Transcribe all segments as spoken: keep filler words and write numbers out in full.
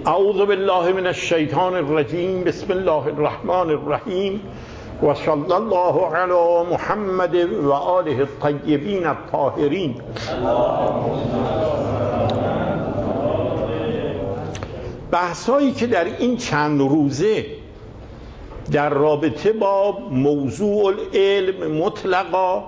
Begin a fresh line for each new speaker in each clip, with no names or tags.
اعوذ بالله من الشیطان الرجیم. بسم الله الرحمن الرحیم و صلی الله علی محمد و آله الطیبین الطاهرین. بحثایی که در این چند روزه در رابطه با موضوع العلم مطلقا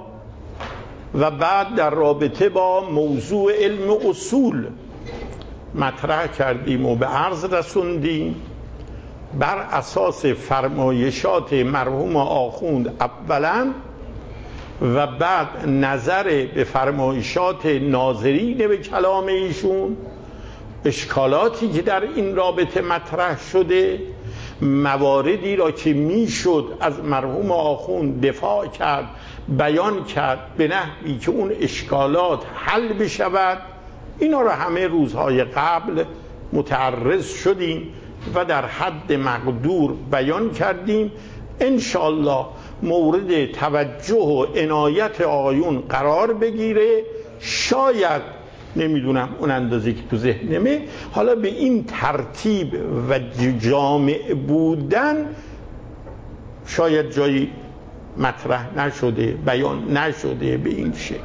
و بعد در رابطه با موضوع علم اصول مطرح کردیم و به عرض رسوندیم، بر اساس فرمایشات مرحوم آخوند اولا و بعد نظر به فرمایشات ناظرین به کلام ایشون، اشکالاتی که در این رابطه مطرح شده، مواردی را که میشد از مرحوم آخوند دفاع کرد، بیان کرد به نحوی که اون اشکالات حل بشود. اینا را همه روزهای قبل متعرض شدیم و در حد مقدور بیان کردیم. انشاءالله مورد توجه و عنایت آقایون قرار بگیره. شاید نمیدونم اون اندازه که تو ذهنمه، حالا به این ترتیب و جامع بودن شاید جایی مطرح نشده، بیان نشده به این شکل.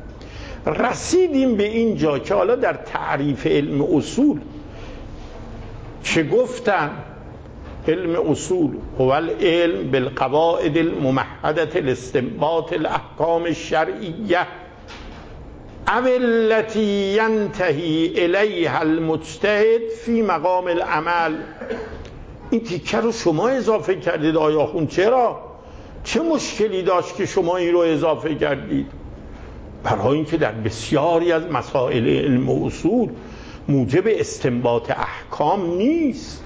رسیدیم به اینجا که حالا در تعریف علم اصول چه گفتن؟ علم اصول هو العلم بالقواعد الممهدة لاستنباط الاحکام الشرعیه او التي ينتهي الیها المجتهد فی مقام العمل. این تیکه رو شما اضافه کردید آقای آخوند. چرا؟ چه مشکلی داشت که شما این رو اضافه کردید؟ برای اینکه در بسیاری از مسائل علم و اصول موجب استنباط احکام نیست،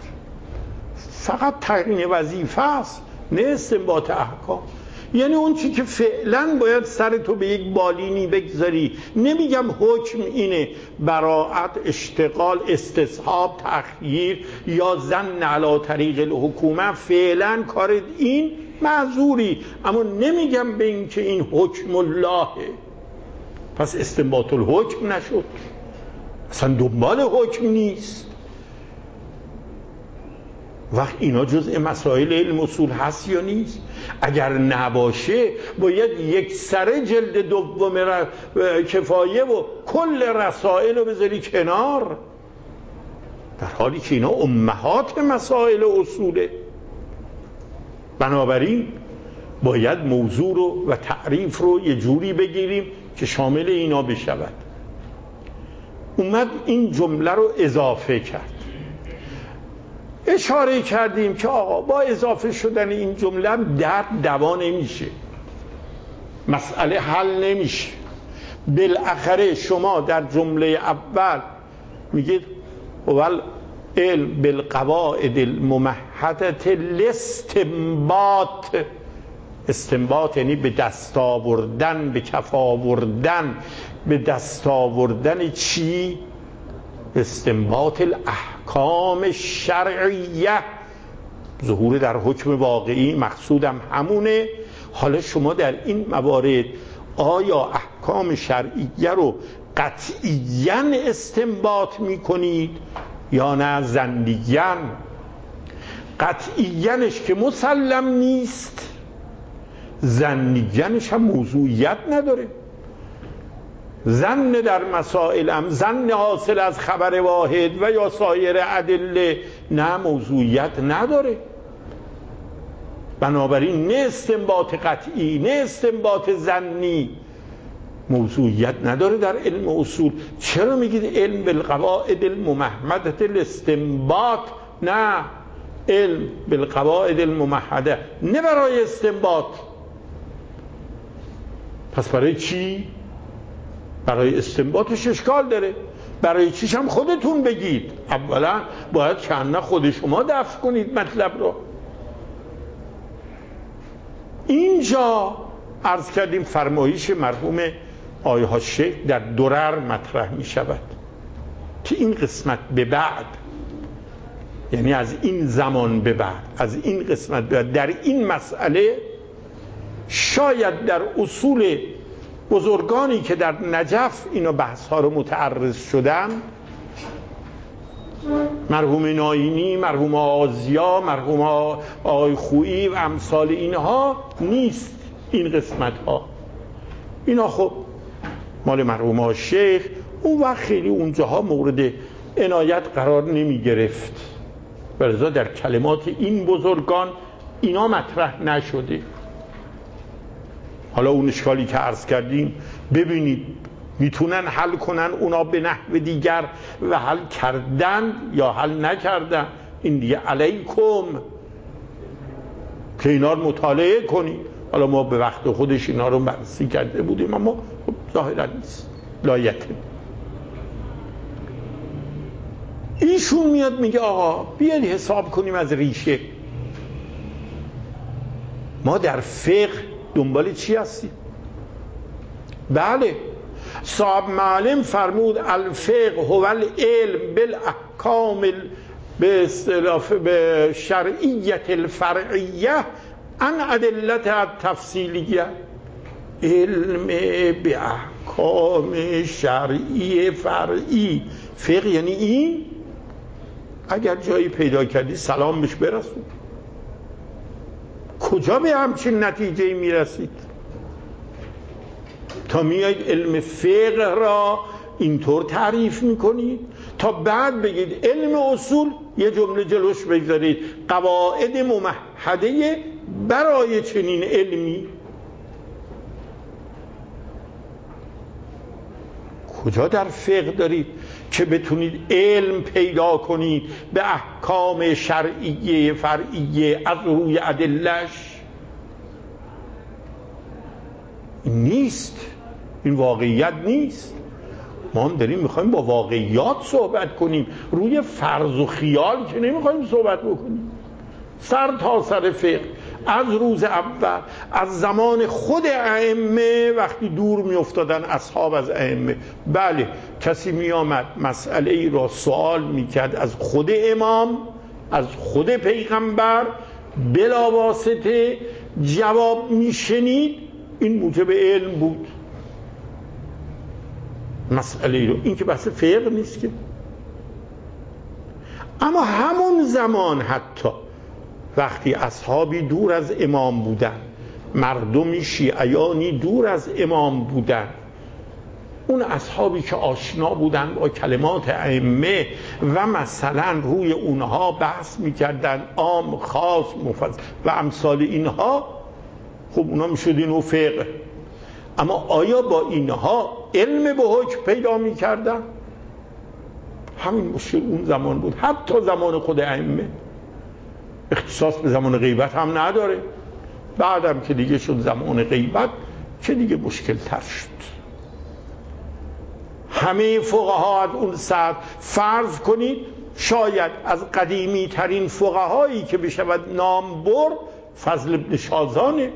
فقط تعیین وظیفه است، نه استنباط احکام. یعنی اون چی که فعلا باید سر تو به یک بالینی بگذاری، نمیگم حکم اینه، براءت، اشتغال، استصحاب، تخییر یا ظن علی طریق الحکومه، فعلا کار این معذوری، اما نمیگم به این که این حکم اللهه پس استنباط الحکم نشد، اصلا دنبال حکم نیست. وقت اینا جزء مسائل علم اصول هست یا نیست؟ اگر نباشه باید یک سره جلد دوم کفایه و کل رسائل رو بذاری کنار، در حالی که اینا امهات مسائل اصوله. بنابراین باید موضوع رو و تعریف رو یه جوری بگیریم که شامل اینا بشود. اومد این جمله رو اضافه کرد. اشاره کردیم که آقا با اضافه شدن این جمله هم درد دوا نمیشه، مسئله حل نمیشه. بالاخره شما در جمله اول میگید اول علم بالقواعد الممهدة لاستنباط. استنباط یعنی به دست آوردن، به کف آوردن. به دست آوردن چی؟ استنباط الاحکام الشرعیه، ظهور در حکم واقعی، مقصودم همونه. حالا شما در این موارد آیا احکام شرعیه رو قطعیاً استنباط میکنید یا نه ظنیاً؟ قطعیاًش که مسلم نیست، ظنیاًش هم موضوعیت نداره. ظن در مسائل هم ظن حاصل از خبر واحد و یا سایر ادله نه موضوعیت نداره. بنابراین نه استنباط قطعی نه استنباط ظنی موضوعیت نداره در علم اصول. چرا میگید علم بالقواعد الممهدة لاستنباط؟ نه، علم بالقواعد الممهدة نه برای استنباط. پس برای چی؟ برای استنباطش اشکال داره، برای چیش هم خودتون بگید. اولا باید چند خود شما دفع کنید مطلب رو. اینجا عرض کردیم فرمایش مرحوم آیه ها شیخ در درر مطرح می شود که این قسمت به بعد، یعنی از این زمان به بعد، از این قسمت به بعد، در این مسئله شاید در اصول بزرگانی که در نجف اینا بحث ها رو متعرض شدن مرحوم ناینی، مرحوم آزیا، مرحوم آقای خویی و امثال اینها نیست. این قسمت ها اینا خب مال مرحوم ها شیخ، اون وقت خیلی اونجاها مورد عنایت قرار نمی گرفت، ولذا در کلمات این بزرگان اینا مطرح نشده. حالا اون اشکالی که عرض کردیم ببینید میتونن حل کنن اونا به نحو دیگر و حل کردن یا حل نکردن، این دیگه علیکم که اینا رو مطالعه کنید. حالا ما به وقت خودش اینا رو بررسی کرده بودیم اما خب ظاهرا نیست لایته. ایشون میاد میگه آقا بیاید حساب کنیم از ریشه. ما در فقه دنبال چی هستیم؟ بله صاحب معلم فرمود الفقه هو العلم بالاحکام به اصطلاح به شرعیت الفرعیه عن ادلت التفصیلیه. علم به احکام شرعی فرعی، فقه یعنی این. اگر جایی پیدا کردی سلام بهش برسون. کجا به همچین نتیجه میرسید تا میایید علم فقه را اینطور تعریف میکنید تا بعد بگید علم اصول یه جمله جلوش بگذارید قواعد ممهده برای چنین علمی؟ کجا در فقه دارید که بتونید علم پیدا کنید به احکام شرعیه فرعیه از روی ادلش؟ این نیست، این واقعیت نیست. ما هم داریم میخوایم با واقعیات صحبت کنیم، روی فرض و خیال که نمیخوایم صحبت بکنیم. سر تا سر فقه از روز اول، از زمان خود ائمه وقتی دور میافتادن اصحاب از ائمه، بله کسی میآمد مسئله ای را سوال میکرد از خود امام، از خود پیغمبر، بلا واسطه جواب میشنید، این موجب علم بود مسئله ای رو. این که بحث فقه نیست که. اما همون زمان حتی وقتی اصحابی دور از امام بودن، مردمی شیعیانی دور از امام بودن، اون اصحابی که آشنا بودن با کلمات ائمه و مثلا روی اونها بحث میکردن عام خاص مفصل و امثال اینها، خب اونا میشد اینو فقه. اما آیا با اینها علم به حکم پیدا میکردن؟ همین مشکل اون زمان بود. حتی زمان خود ائمه اختصاص به زمان غیبت هم نداره. بعدم که دیگه شد زمان غیبت که دیگه مشکل تر شد. همه فقها از اون سطح فرض کنید شاید از قدیمی ترین فقهایی که بشود نام برد فضل ابن شازانه،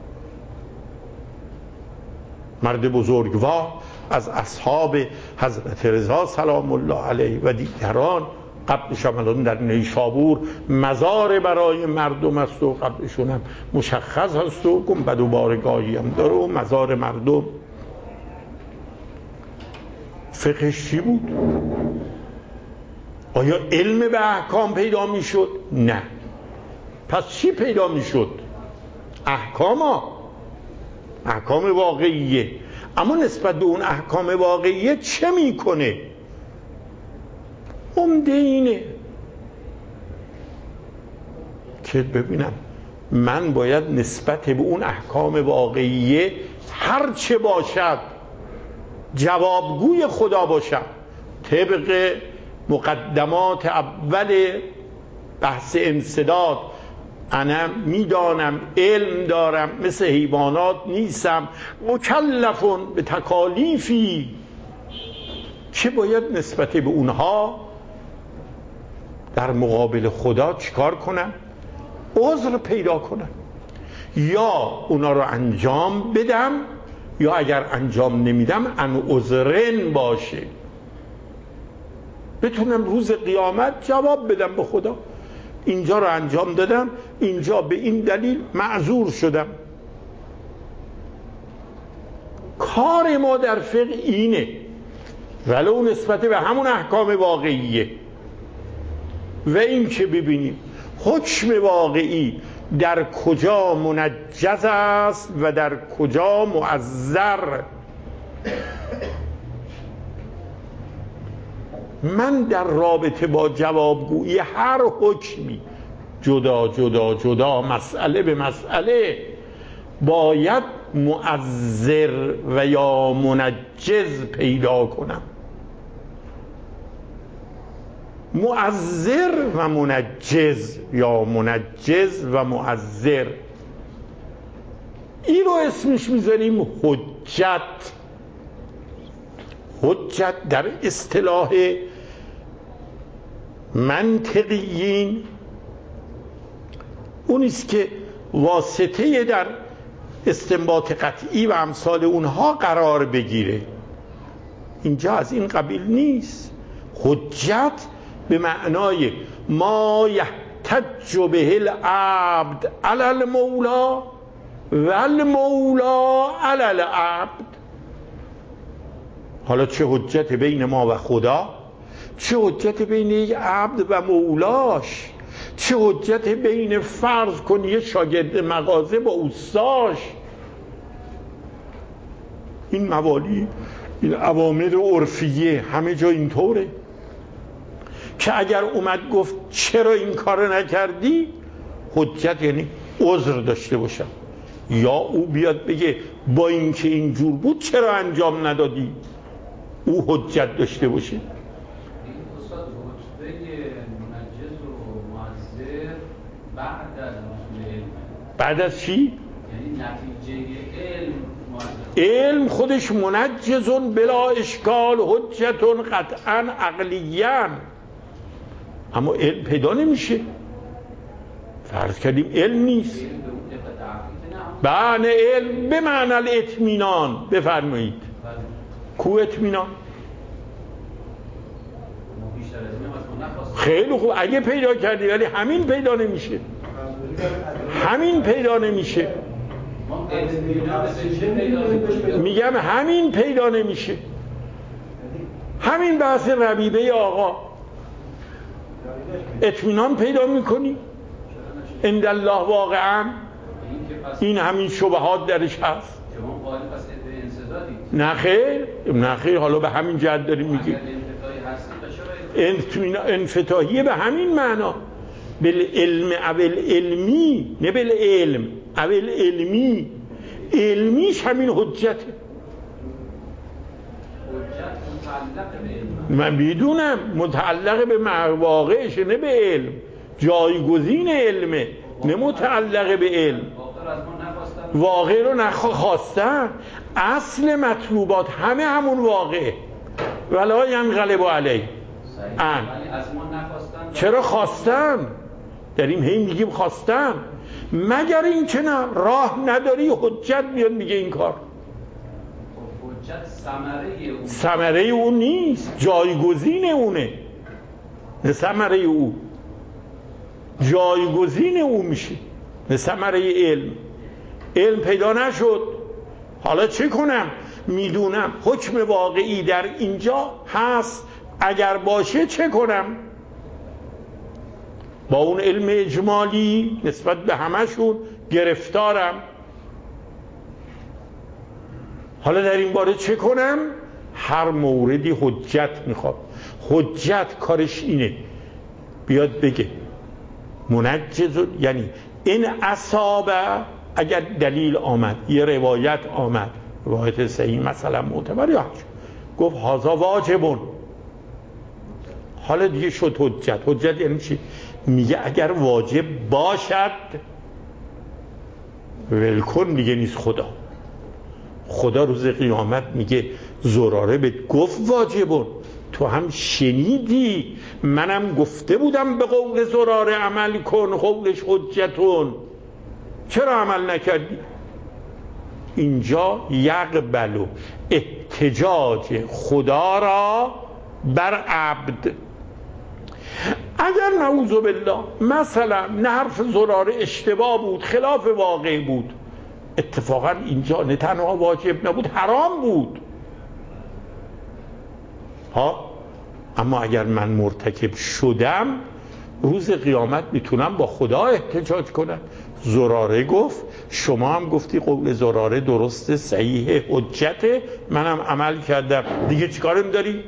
مرد بزرگوار از اصحاب حضرت رضا سلام الله علیه و دیگران. قبلش هم در نیشابور مزار برای مردم است و قبلشون هم مشخص هست و گنبد و بارگاهی هم داره و مزار مردم. فقهش چی بود؟ آیا علم به احکام پیدا می شد؟ نه. پس چی پیدا می شد؟ احکام ها، احکام واقعیه. اما نسبت به اون احکام واقعیه چه میکنه؟ عمده اینه که ببینم من باید نسبت به اون احکام واقعیه هر چه باشد جوابگوی خدا باشم. طبق مقدمات اول بحث انسداد انا میدانم، علم دارم، مثل حیوانات نیستم، مکلفون به تکالیفی که باید نسبت به اونها در مقابل خدا چیکار کنم؟ عذر پیدا کنم، یا اونا رو انجام بدم یا اگر انجام نمیدم ان عذرن باشه، بتونم روز قیامت جواب بدم به خدا اینجا رو انجام دادم، اینجا به این دلیل معذور شدم. کار ما در فقه اینه، ولو نسبت به همون احکام واقعیه. و این که ببینیم حکم واقعی در کجا منجز است و در کجا معذر. من در رابطه با جوابگویی هر حکمی جدا جدا جدا مسئله به مسئله باید معذر و یا منجز پیدا کنم. معذر و منجز یا منجز و معذر، این رو اسمش میذاریم حجت. حجت در اصطلاح منطقیین اونیست که واسطه در استنباط قطعی و امثال اونها قرار بگیره. اینجا از این قبیل نیست. حجت به معنای ما یحتج به العبد علی المولا و المولا علی العبد. حالا چه حجت بین ما و خدا، چه حجت بین یک عبد و مولاش، چه حجت بین فرض کن یه شاگرد مغازه با استاش. این موالی، این اوامر عرفیه همه جا اینطوره که اگر اومد گفت چرا این کارو نکردی، حجت یعنی عذر داشته باشم، یا او بیاد بگه با اینکه اینجور بود چرا انجام ندادی، او حجت داشته باشه. بعد از چی؟
یعنی نتیجه علم
علم خودش منجزون بلا اشکال حجتون قطعا عقلیان، اما علم پیدا نمیشه. فرض کردیم علم نیست. بله علم به معنی الاطمینان. بفرمایید کو اطمینان؟ خیلی خوب، اگه پیدا کردی، ولی همین پیدا نمیشه. همین پیدا نمیشه. میگم همین پیدا نمیشه. همین بحث ربیبه آقا، اطمینان پیدا میکنی عند الله واقعا؟ این همین شبهات درش هست. نه خیر، نه خیر، حالا به همین جهت داریم میگیم انفتاحیه به همین معنا، بالعلم اول علمی، نه بالعلم اول علمی. علمیش همین حجته. من میدونم متعلق به واقعش، نه به علم، جایگزین علمه، نه متعلق به علم. واقع رو نخواستن، اصل مطلوبات همه همون واقعه. ولا ینقلب علیه ان. چرا خواستن؟ داریم هی میگیم خواستن، مگر این که نه راه نداری حجت بیاد میگه این کار.
حجت ثمره اون
ثمره اون نیست، جایگزین اونه. نه ثمره او، جایگزین او میشه. نه ثمره علم. علم پیدا نشد، حالا چه کنم؟ میدونم حکم واقعی در اینجا هست، اگر باشه چه کنم؟ با اون علم اجمالی نسبت به همشون گرفتارم. حالا در این باره چه کنم؟ هر موردی حجت میخواد. حجت کارش اینه بیاد بگه منجز، یعنی این اصابه، اگر دلیل آمد، یه روایت آمد، روایت صحیح مثلا معتبر، یا گفت هذا واجبون، حالا دیگه شد حجت. حجت یعنی چی؟ میگه اگر واجب باشد ولکن دیگه نیست. خدا خدا روز قیامت میگه زراره بهت گفت واجبون، تو هم شنیدی، منم گفته بودم به قول زراره عمل کن، قولش حجتون، چرا عمل نکردی؟ اینجا یقبل احتجاج خدا را بر عبد. اگر نعوذ بالله مثلا نه حرف زراره اشتباه بود، خلاف واقع بود، اتفاقا اینجا نه تنها واجب نبود، حرام بود ها، اما اگر من مرتکب شدم روز قیامت میتونم با خدا احتجاج کنم. زراره گفت شما هم گفتی قول زراره درسته، صحیح، حجته، منم عمل کردم، دیگه چیکارم داری؟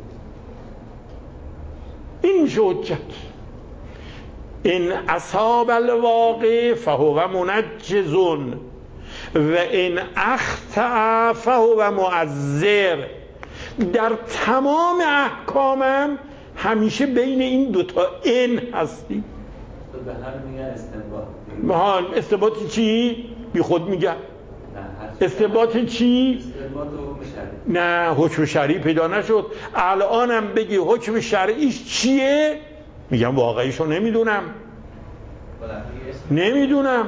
این میشه حجت. این اصاب الواقع فهو منجز و این اخطأ فهو معذر. در تمام احکامم همیشه بین این دوتا این هستیم.
به هم میگن استنباط.
محال استنباط چی؟ بی خود میگم استنباط چی؟
استنباط حکم شرعی.
نه حکم شرعی پیدا نشد. الانم بگی حکم شرعیش چیه؟ میگم واقعیشو نمیدونم نمیدونم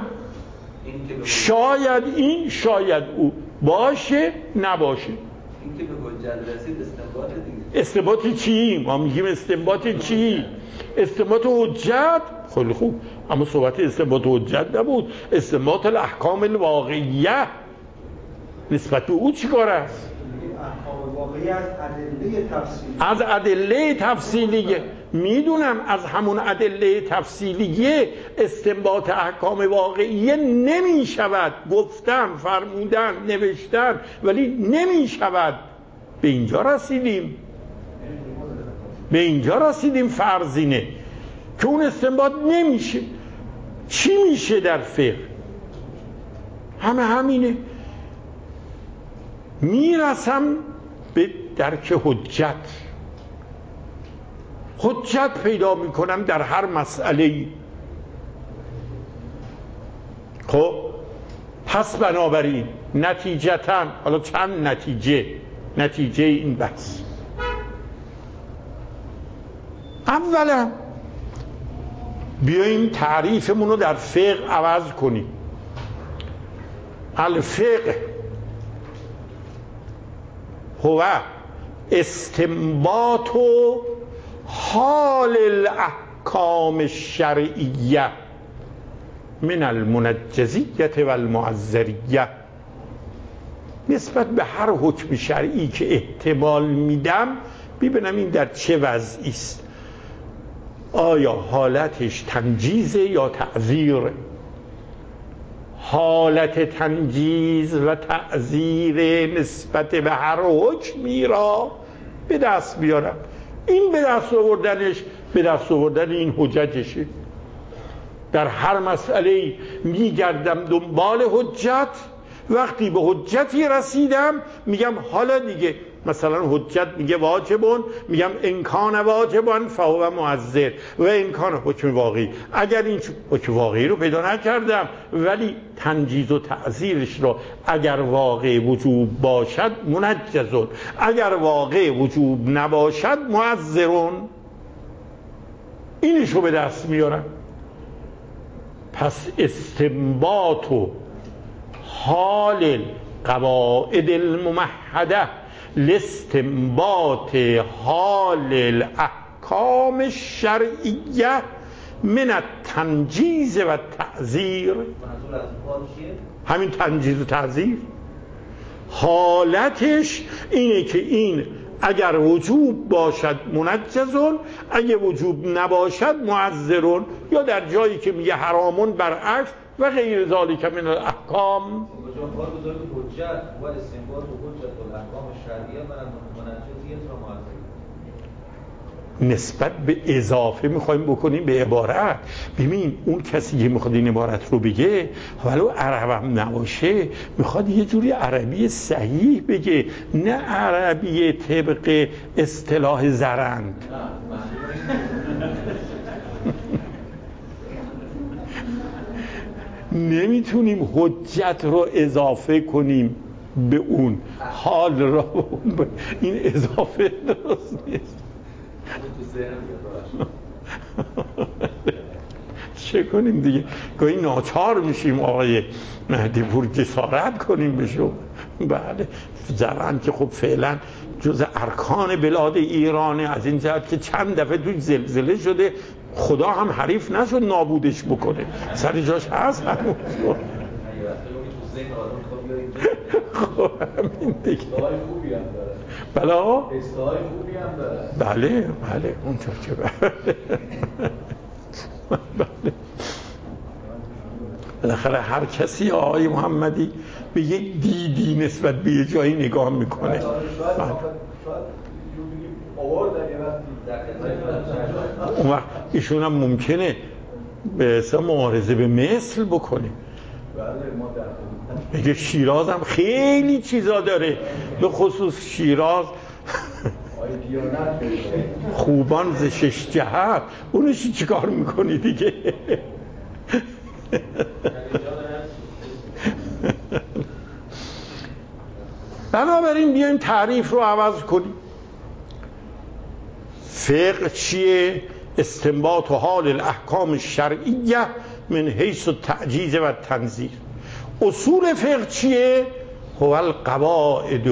شاید این شاید او باشه نباشه.
این که به حجت رسید استنباط دیگه.
استنباط چی؟ ما میگیم استنباط چی؟ استنباط حجت. خیلی خوب، اما صحبت استنباط حجت نبود. استنباط الاحکام الواقعیه نسبت به او چی کار است؟
احکام واقعی از ادله تفصیلی
از ادله تفصیلیه. میدونم از همون ادله تفصیلیه استنباط احکام واقعیه نمی شود. گفتن، فرمودن، نوشتن، ولی نمی شود. به اینجا رسیدیم به اینجا رسیدیم فرضینه که اون استنباط نمیشه. چی میشه در فقه؟ همه همینه. میرسم به درک حجت. حجت پیدا میکنم در هر مسئله. خب پس بنابراین نتیجتاً، حالا چند نتیجه نتیجه این بحث. اولا بیاییم تعریفمون رو در فقه عوض کنیم. الفقه هو استنباط حال الاحکام الشرعیه من المنجزیه و المعذریه. نسبت به هر حکم شرعی که احتمال میدم ببینم این در چه وضعی است. آیا حالتش تنجیز یا تعذیر؟ حالت تنجیز و تعذیر نسبت به هر حکمی را به دست بیارم. این به دست آوردنش به دست آوردن این حججشه. در هر مسئله میگردم دنبال حجت. وقتی به حجتی رسیدم میگم حالا دیگه مثلا حجت میگه واجبون، میگم امکان واجبان فهو معذر و امکان حکم واقعی. اگر این حکم واقعی رو پیدا نکردم ولی تنجیز و تعذیرش رو اگر واقع وجوب باشد منجزون، اگر واقع وجوب نباشد معذرون. اینش رو به دست میارم. پس استنباط و حال قواعد الممهده لاستنباط حال الاحکام الشرعیه من التنجیز و تعذیر. همین تنجیز و تعذیر حالتش اینه که این اگر وجوب باشد منجزون، اگه وجوب نباشد معذرون، یا در جایی که میگه حرامون برعکس و غیر ذالک من الاحکام.
حجت و استنباط و حجت و الاحکام شرعیه من منجزیت و معذر.
نسبت به اضافه میخوایم بکنیم به عبارت. ببین اون کسی که میخواد این عبارت رو بگه ولو عربم نباشه میخواد یه جوری عربی صحیح بگه، نه عربی طبق اصطلاح زرند. نمیتونیم حجت رو اضافه کنیم به اون حال را. این اضافه درست نیست. چه کنیم دیگه؟ گاهی ناچار میشیم آقای مهدی پور جسارت کنیم بشو. بله زرند که خب فعلا جز ارکان بلاد ایرانه، از این جهت که چند دفعه توی زلزله شده، خدا هم حریف نشد نابودش بکنه، سر جاش هست همون شد. خب همین دیگه. بله
استعای خوبی هم داره.
بله بله اونطور که بله. بالاخره هر کسی آقای محمدی به یک دیدی نسبت به یه جایی نگاه میکنه. اون وقت ایشون هم ممکنه به حساب معارضه به مثل بکنه، میگه شیراز هم خیلی چیزا داره، به خصوص شیراز خوبان ز شش جهت، اونش چی کار میکنی دیگه؟ بنابراین بیایم تعریف رو عوض کنیم. فقه چیه؟ استنباط و حال الاحکام الشرعیه من حیث التعجیز و التنزیل. اصول فقه چیه؟ هو القواعد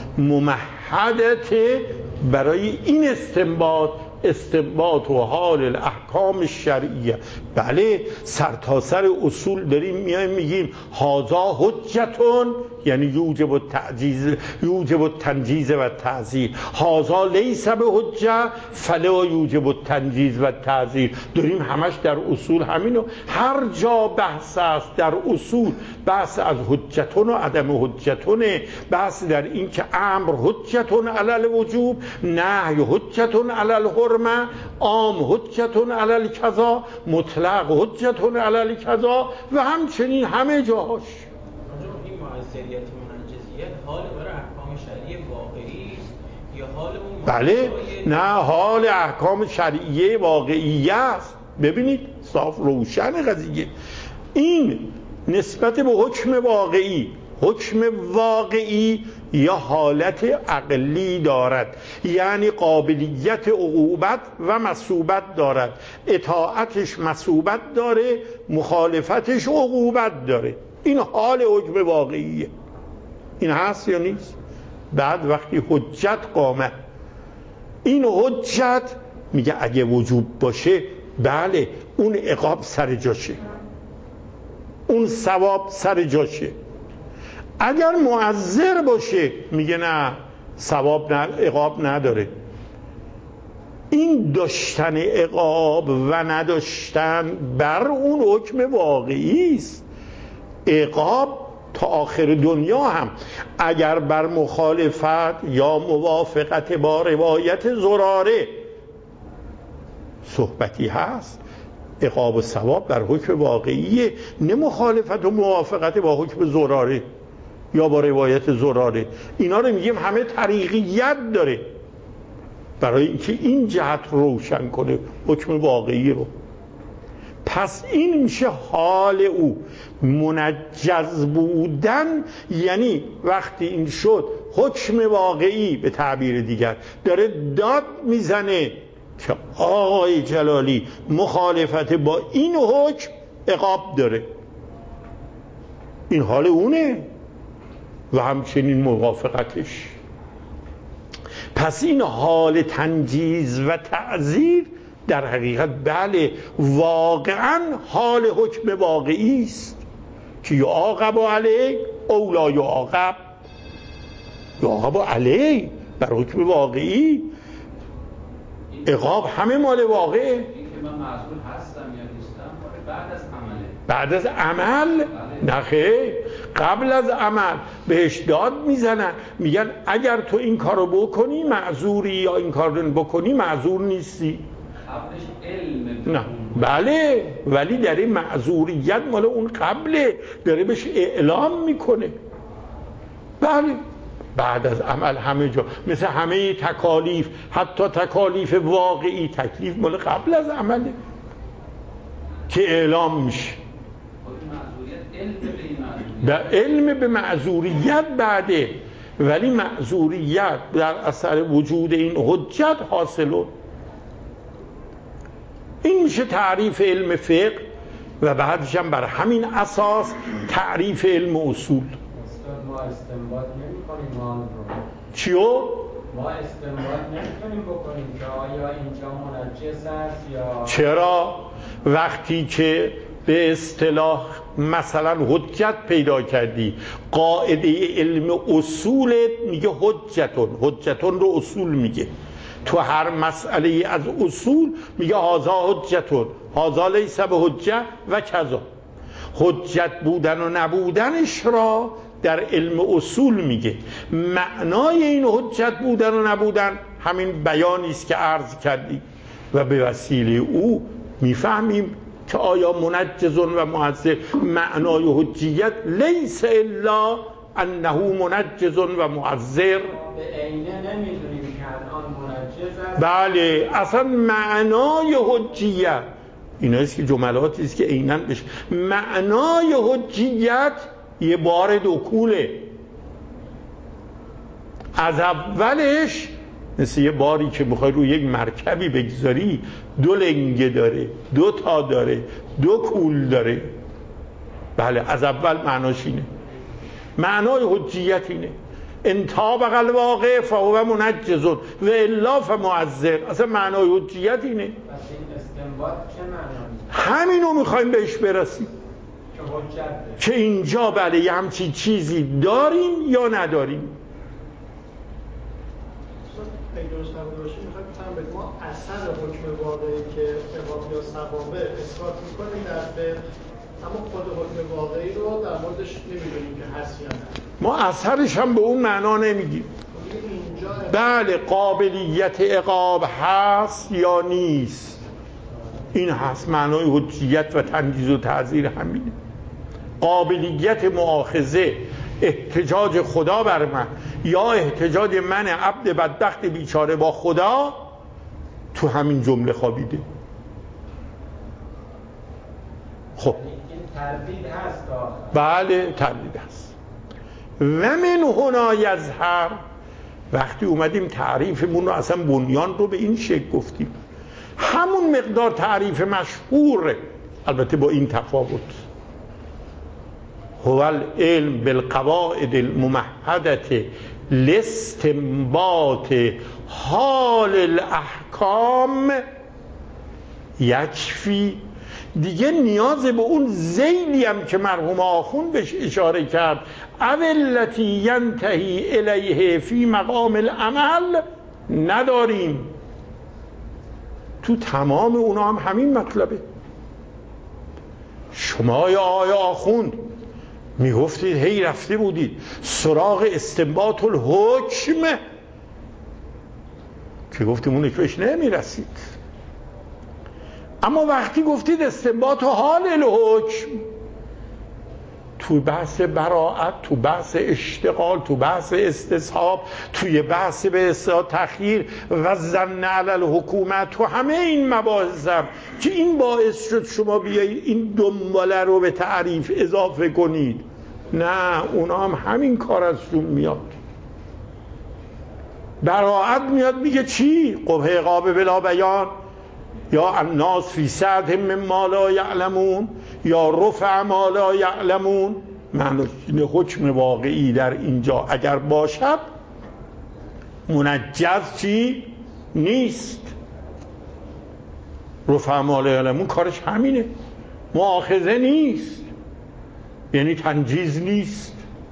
الممهدة برای این استنباط، استنباط و حال الاحکام الشرعیه. بله، سرتاسر سر اصول داریم میایم میگیم هذا حجتون، یعنی یوجب التعجیز یوجب التنجیز و التعزیر. هذا لیس بحجه فلا یوجب التنجیز و التعزیر. داریم همش در اصول همینو. هر جا بحث است در اصول، بحث از حجتون و عدم حجتون، بحث در این که امر حجتون علی الوجوب، نهی حجتون علی الحرمه، عام حجتون علی الکذا، مطلق حجتون علی الکذا و همچنین همه جاهاش.
این معذریت منجزیت حال برای احکام شرعی واقعی است یا حال اون؟
بله، نه، حال احکام شرعیه واقعی است. ببینید صاف روشن قضیه. این نسبت به حکم واقعی، حکم واقعی یا حالت عقلی دارد، یعنی قابلیت عقوبت و مثوبت دارد. اطاعتش مثوبت داره، مخالفتش عقوبت داره. این حال حکم واقعیه. این هست یا نیست؟ بعد وقتی حجت قامه، این حجت میگه اگه وجوب باشه، بله اون عقاب سر جاشه، اون ثواب سر جاشه. اگر معذر باشه میگه نه، ثواب نه، عقاب نداره. این داشتن عقاب و نداشتن بر اون حکم واقعی است. عقاب تا آخر دنیا هم اگر بر مخالفت یا موافقت با روایت زراره صحبتی هست، عقاب و ثواب بر حکم واقعیه، نه مخالفت و موافقت با حکم زراره یا با روایت زراره. اینا رو میگیم همه طریقیت داره، برای اینکه این جهت روشن کنه حکم واقعی رو. پس این میشه حال او، منجز بودن. یعنی وقتی این شد حکم واقعی، به تعبیر دیگر داره داد میزنه که آقای جلالی مخالفت با این حکم عقاب داره، این حال اونه و همچنین موافقتش. پس این حال تنجیز و تعزیر در حقیقت بله واقعا حال حکم واقعی است که یعاقب علیه او لا یعاقب، یعاقب علیه بر حکم واقعی. عقاب همه مال واقعه.
این که من معذور هستم یا نیستم بعد از عمله،
بعد از عمل نخیر، قبل از عمل بهش داد میزنن، میگن اگر تو این کارو بکنی معذوری یا این کارو بکنی معذور نیستی.
قبلش علم
نه بله، ولی در این معذوریت مال اون قبله، داره بهش اعلام میکنه. بله بعد از عمل همه جا، مثل همه تکالیف، حتی تکالیف واقعی، تکلیف مال قبل از عمله که اعلام میشه. در علم به معذوریت بعده، ولی معذوریت در اثر وجود این حجت حاصله. این میشه تعریف علم فقه و بعدش هم بر همین اساس تعریف علم اصول.
ما استنباط نمی کنیم آن رو.
چیو؟
ما استنباط نمی کنیم بکنیم که آیا اینجا منجز است یا
چرا؟ وقتی که به اصطلاح مثلا حجت پیدا کردی، قاعده علم اصولت میگه حجتون، حجتون رو اصول میگه. تو هر مسئله از اصول میگه هازا حجتون، هازا لیس به حجه و کذا. حجت بودن و نبودنش را در علم اصول میگه. معنای این حجت بودن و نبودن همین بیانی است که عرض کردیم و به وسیله او میفهمیم که آیا منجز و معذر. معنای حجیت لیس الا انه منجز و معذر.
به عینه نمیدونیم که الان منجز است.
بله، اصلا معنای حجیت اینا است که جملاتی است که عیناً بشه. معنای حجیت یه بار دکوله، از اولش مثل یه باری که میخوای روی یک مرکبی بگذاری، دو لنگه داره، دو تا داره، دو کول داره. بله، از اول معناش اینه. معنای حجیت اینه ان طابق الواقع فهو منجز و الا فمعذر. اصلا معنای حجیت اینه.
پس این استنباط چه معنایی؟
همینو میخوایم بهش برسیم
که حجت
که اینجا بله یه همچین چیزی داریم یا نداریم.
اگه درست نبوده باشه میخوایم بفهمید ما اثر حکم واقعی که امام یا صحابه اثبات میکنیم در فقه، اما خود حکم واقعی رو در موردش نمیدونیم که هست یا نه.
ما اثرش هم به اون معنا نمیگیم.
اینجا
بله، قابلیت عقاب هست یا نیست، این هست. معنای حجیت و تنجیز و تعزیر همینه. قابلیت مؤاخذه، احتجاج خدا بر من یا احتجاج من عبد بدبخت بیچاره با خدا تو همین جمله خوابیده. خب
این تردید هست آخر.
بله تردید هست. و من هنا یظهر، وقتی اومدیم تعریفمون رو اصلا بنیان رو به این شکل گفتیم، همون مقدار تعریف مشهوره، البته با این تفاوت. هو العلم بالقواعد الممهدة لاستنباط حال الاحکام یکفی. دیگه نیاز به اون ذیلی هم که مرحوم آخوند بهش اشاره کرد، اولتی ینتهی الیه فی مقام العمل، نداریم. تو تمام اونا هم همین مطلبه. شما یا آقای آخوند میگفتید هی رفته بودید سراغ استنباط الحکم که گفتیم اونش بهش نمیرسید، اما وقتی گفتید استنباط حال الحکم، تو بحث براعت، تو بحث اشتغال، تو بحث استصحاب، توی بحث به اصطلاح تخییر و ظن علی الحکومت، تو همه این مباحث هم که این باعث شد شما بیایید این دنباله رو به تعریف اضافه کنید، نه، اونا هم همین کار ازشون میاد. براعت میاد میگه چی؟ قبح عقاب بلا بیان، یا الناس فی سعد مما لا یعلمون، یا رفع ما لا یعلمون. معنی اینه حکم واقعی در اینجا اگر باشد منجز چی؟ نیست. رفع ما لا یعلمون کارش همینه، مؤاخذه نیست، یعنی تنجیز نیست.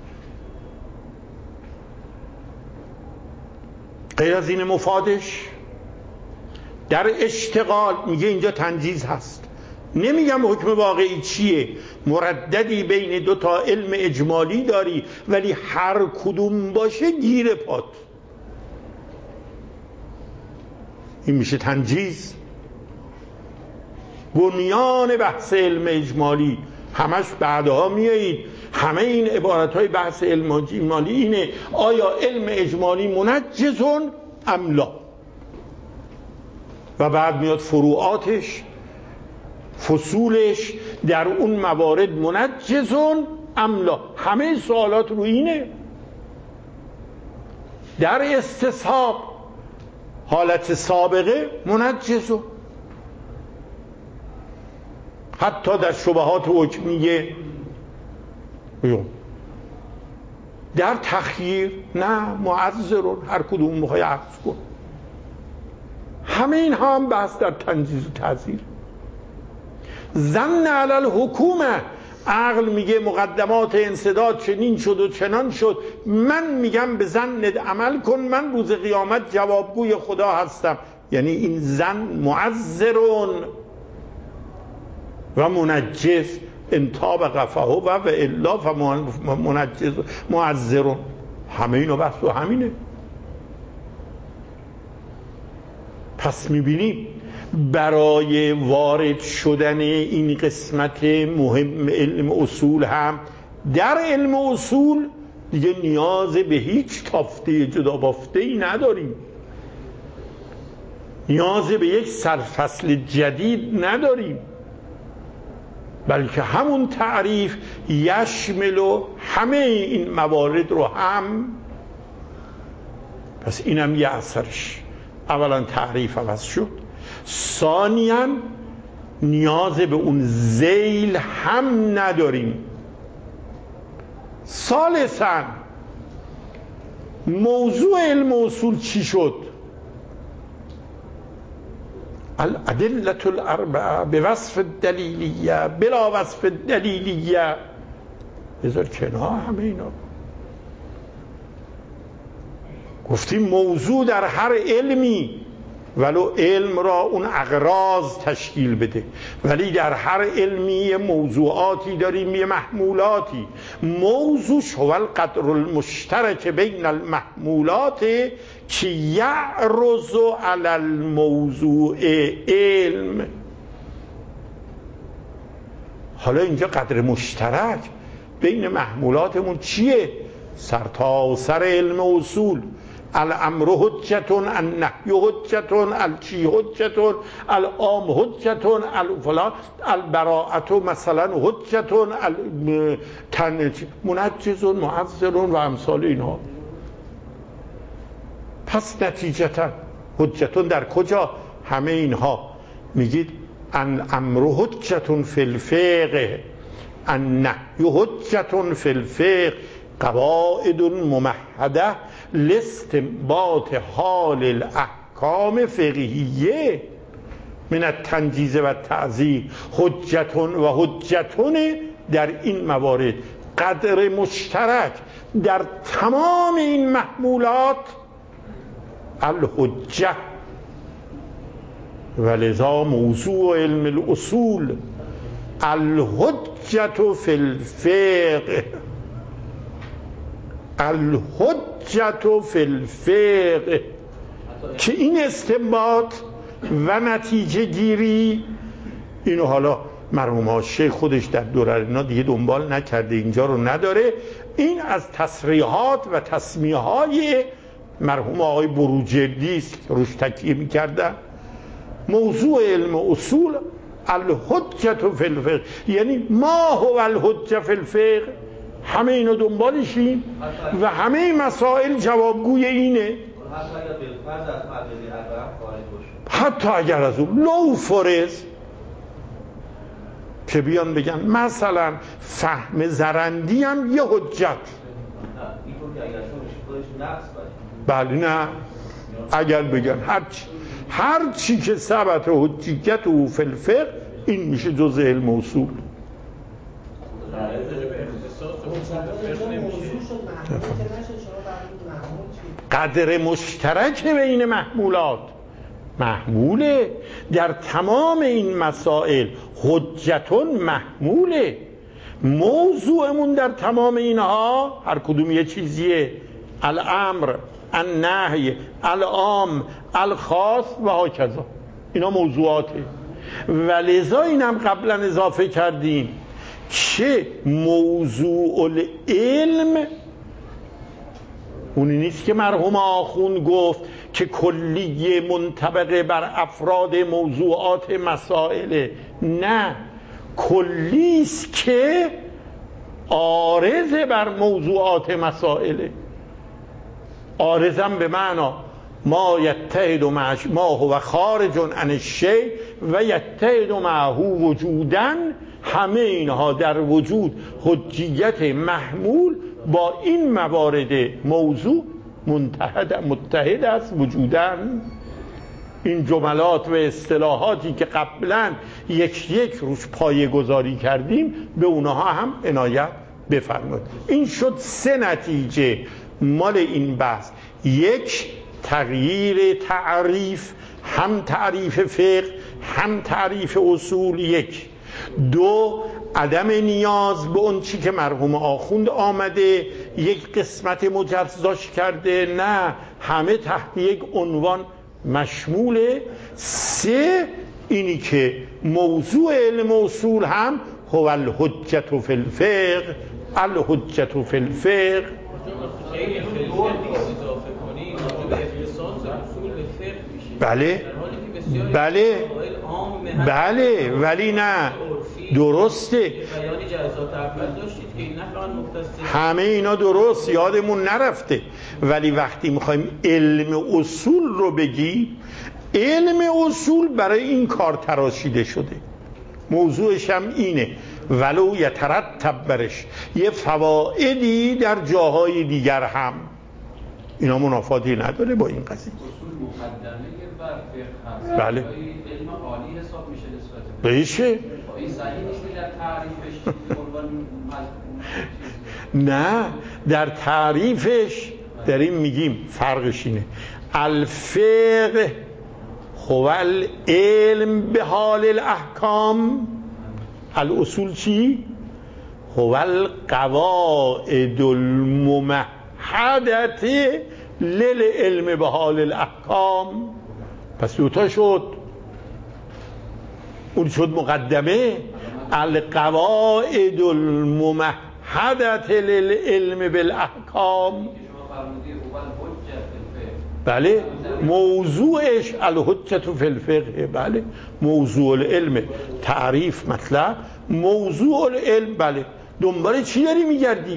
غیر از این مفادش در اشتغال میگه اینجا تنجیز هست. نمیگم حکم واقعی چیه، مرددی بین دو تا علم اجمالی داری، ولی هر کدوم باشه گیر پات، این میشه تنجیز. بنیان بحث علم اجمالی همش بعدها میایید، همه این عبارت های بحث علم اجمالی اینه آیا علم اجمالی منجزون ام لا، و بعد میاد فروعاتش، فصولش در اون موارد منجزون ام لا. همه سوالات رو اینه. در استصحاب حالت سابقه منجزون، حتی در شبهات حکمیه. در تخییر نه، معذرون، هر کدوم میخوای عرض کن. همه این ها هم بحث در تنجیز و تعزیر. ظن علی الحکومه، عقل میگه مقدمات انسداد چنین شد و چنان شد، من میگم به ظنت عمل کن، من روز قیامت جوابگوی خدا هستم. یعنی این ظن معذرون و منجز. انتاب قفه و و الا فمنجز معذرون. همه اینو بحث و همینه. پس میبینیم برای وارد شدن این قسمت مهم علم اصول هم در علم اصول دیگه نیاز به هیچ تافته جدا بافته ای نداریم، نیاز به یک سرفصل جدید نداریم، بلکه همون تعریف یشمل و همه این موارد رو هم. پس اینم یه اثرش، اولا تعریف عوض شد، ثانیاً نیاز به اون ذیل هم نداریم، ثالثاً موضوع علم اصول چی شد؟ الادله الاربعه به وصف دلیلیه بلا وصف دلیلیه. بذار کنار همه اینا. گفتیم موضوع در هر علمی ولو علم را اون اغراض تشکیل بده، ولی در هر علمی موضوعاتی داریم، یه محمولاتی. موضوع هو القدر المشترک بین المحمولات که یعرض علی الموضوع علم. حالا اینجا قدر مشترک بین محمولاتمون چیه؟ سرتاسر علم اصول، الامر حجتون، النهی حجتون، الچی حجتون، العام حجتون، الفلان، البراءت مثلا حجتون، منجزون، معذرون و امثال اینها. پس نتیجتا حجتون در کجا؟ همه اینها میگید الامر حجتون فی الفقه، النهی حجتون فی الفقه، قواعد ممهده لاستنباط حال الاحکام فقهیه من التنجیز و التعزیر. حجتون و حجتون در این موارد قدر مشترک در تمام این محمولات الحجه. ولذا موضوع علم الاصول الحجه فی الفقه، الحجت فی الفقه، که این استنباط و نتیجه گیری اینو حالا مرحوم حاشیه خودش در دوره اینا دیگه دنبال نکرده، اینجا رو نداره. این از تصریحات و تسمیه های مرحوم آقای بروجردی است که روش تکیه میکردن. موضوع علم اصول الحجت فی الفقه، یعنی ما هو الحجه فی الفقه، همه اینو دنبالشیم و همه این مسائل جوابگوی اینه. حتی اگر از اون لو فرض که بیان بگن مثلا فهم زرندی هم یه حجت، بله نه، اگر بگن هرچی هر چی که ثبت حجیت و فی الفقه این میشه جزء علم اصول. قدر مشترک بین محمولات، محموله در تمام این مسائل، حجتون محموله. موضوعمون در تمام اینها هر کدوم یه چیزیه، الامر، النهی، العام، الخاص و هاکذا، اینا موضوعاته. ولذا اینم قبلا اضافه کردیم که موضوع العلم اونی نیست که مرحوم آخوند گفت که کلیه منطبقه بر افراد موضوعات مسائل، نه، کلیست که عارض بر موضوعات مسائل. عارضم به معنا ما یتحد معش ما هو خارج عن الشیء و یتحد معه وجودن، همه اینها در وجود حجیت محمول با این موارد موضوع متحد متحد است وجودن. این جملات و اصطلاحاتی که قبلا یک یک روش پایه گذاری کردیم به اونها هم عنایت بفرمایید. این شد سه نتیجه مال این بحث. یک، تغییر تعریف، هم تعریف فقه هم تعریف اصول. یک. دو، عدم نیاز به اون چی که مرحوم آخوند آمده یک قسمت مجزاش کرده، نه همه تحت یک عنوان مشموله. سه اینی که موضوع علم اصول هم هو الحجت فی الفقه، الحجت فی الفقه.
خیلی خیلی اضافه کنیم موضوع اختصاص اصول به فقه میشه،
بله
در حالی که بسیاری
بله
عام
بله ولی نه درسته،
بیانی جزات اول داشتید که این نه فقط مختص
همه اینا درست یادمون نرفته، ولی وقتی میخوایم علم اصول رو بگیم، علم اصول برای این کار تراشیده شده، موضوعش هم اینه ولو یترتب برش یه فوائدی در جاهای دیگر هم. اینا منافاتی نداره با این قضیه.
اصول مقدمه بر فقه هست،
بله.
علم عالی حساب میشه نسبت به
بشه
این صحیح نیست که در تعریفش عنوان مضمون
نه، در تعریفش داریم میگیم فرقش اینه الفقه هو العلم به حال الاحکام، الاصول چی؟ هو القواعد الممهدت للعلم به حال الاحکام. پس دوتا شد، اون شد مقدمه، القواعد الممهدت للعلم بالاحکام. بله موضوعش الحجت فی الفقه، بله موضوع العلم تعریف مطلب، موضوع العلم. بله دنبال چی داری میگردی؟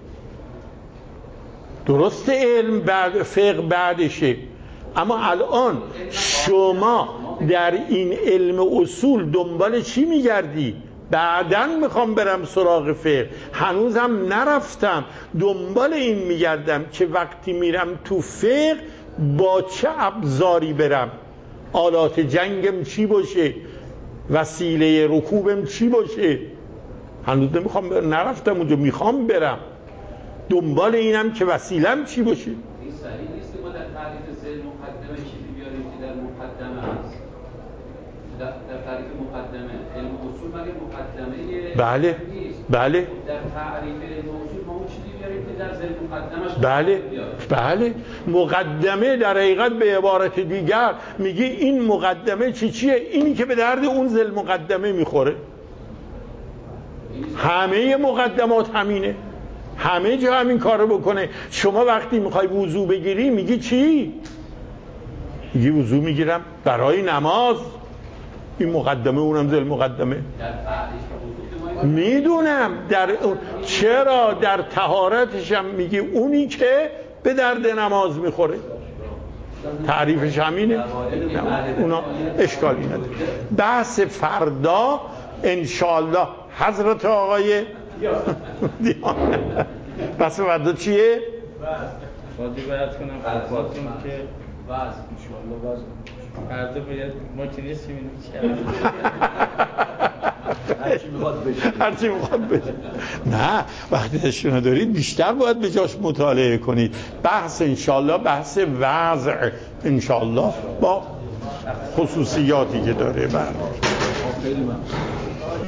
درست علم بعد فقه بعدشه، اما الان شما در این علم اصول دنبال چی میگردی؟ بعداً میخوام برم سراغ فقه، هنوزم نرفتم، دنبال این میگردم که وقتی میرم تو فقه با چه ابزاری برم، آلات جنگم چی باشه، وسیله رکوبم چی باشه. هنوز نمیخوام برم، نرفتم اونجا، میخوام برم دنبال اینم که وسیلم چی باشه.
این صحیح نیست که ما در تعریف ذیل مقدمه چیزی بیاریم که در مقدمه هست. در, در تعریف مقدمه علم اصول مگه مقدمه
بله
نیست؟
بله
در تعریف علم اصول ما اون چیزی بیاریم که در ذیل مقدمش
بله بله مقدمه در حقیقت به عبارت دیگر میگه این مقدمه چی چیه؟ اینی که به درد اون ذیل مقدمه میخوره. همه مقدمات همینه، همه جا همین کارو بکنه. شما وقتی میخوای وضو بگیری میگی چی؟ میگی وضو میگیرم برای نماز، این مقدمه اونم ذیل مقدمه. میدونم در چرا در طهارتش هم میگی اونی که به درد نماز میخوره، تعریفش همینه. اونا اشکالی نداره. بحث فردا انشالله حضرت آقای دیان. بحث فردا چیه؟
بازی باید کنم خطباتون که
وز انشاءالله وز
فردا باید ما که نیستیم این چی
هرچی میخواد بشه،
هرچی میخواد بشه. نه وقتی تشریف ندارید بیشتر باید به جاش مطالعه کنید. بحث انشالله بحث وضع انشالله با خصوصیاتی که داره. بله
خیلی ممنون.